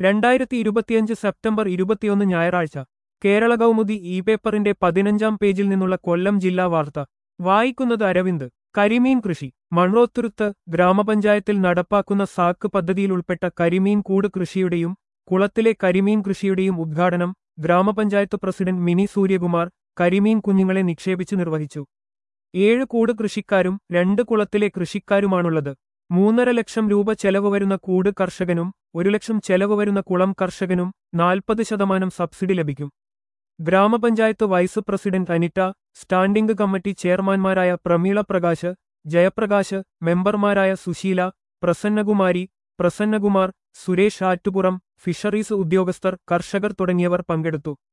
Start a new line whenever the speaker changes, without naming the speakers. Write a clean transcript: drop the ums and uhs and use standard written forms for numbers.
2025 September 21 ഞായറാഴ്ച Kerala Kaumudi E പേപ്പറിന്റെ 15-ാം പേജിൽ നിന്നുള്ള കൊല്ലം ജില്ലാ വാർത്ത വായിക്കുന്നത് അരവിന്ദ്. കരിമീൻ കൃഷി മൺറോത്തുരുത്ത് ഗ്രാമപഞ്ചായത്തിൽ നടപ്പാക്കുന്ന സാക്ക് പദ്ധതിയിൽ ഉൾപ്പെട്ട കരിമീൻ കൂട് കൃഷിയുടെയും കുളത്തിലെ കരിമീൻ കൃഷിയുടെയും ഉദ്ഘാടനം ഗ്രാമപഞ്ചായത്ത് പ്രസിഡന്റ് മിനി സൂര്യകുമാർ കരിമീൻ കുഞ്ഞുങ്ങളെ നിക്ഷേപിച്ച് നിർവഹിച്ചു. 7 കൂട് കൃഷിക്കാരും 2 കുളത്തിലെ കൃഷിക്കാരുമാണുള്ളത്. 3.5 ലക്ഷം രൂപ ചെലവ് വരുന്ന കൂട് കർഷകനും 1 ലക്ഷം ചെലവ് വരുന്ന കുളം കർഷകനും 40% സബ്സിഡി ലഭിക്കും. ഗ്രാമപഞ്ചായത്ത് vice president Anitha, standing committee ചെയർമാൻമാരായ പ്രമീള പ്രകാശ്, ജയപ്രകാശ്, മെമ്പർമാരായ സുശീല, പ്രസന്നകുമാർ, സുരേഷ് ആറ്റുപുറം, ഫിഷറീസ് ഉദ്യോഗസ്ഥർ, കർഷകർ തുടങ്ങിയവർ പങ്കെടുത്തു.